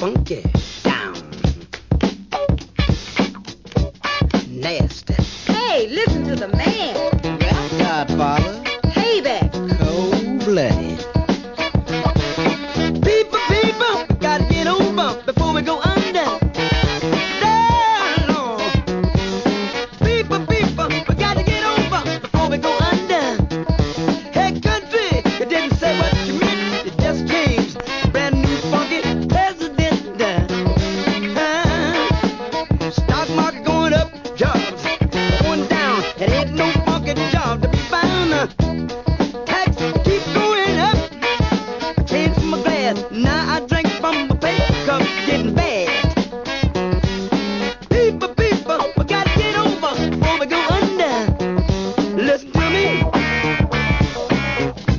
funky, down, nasty. Hey, listen to the man. Rap Godfather, Payback. cold-blooded.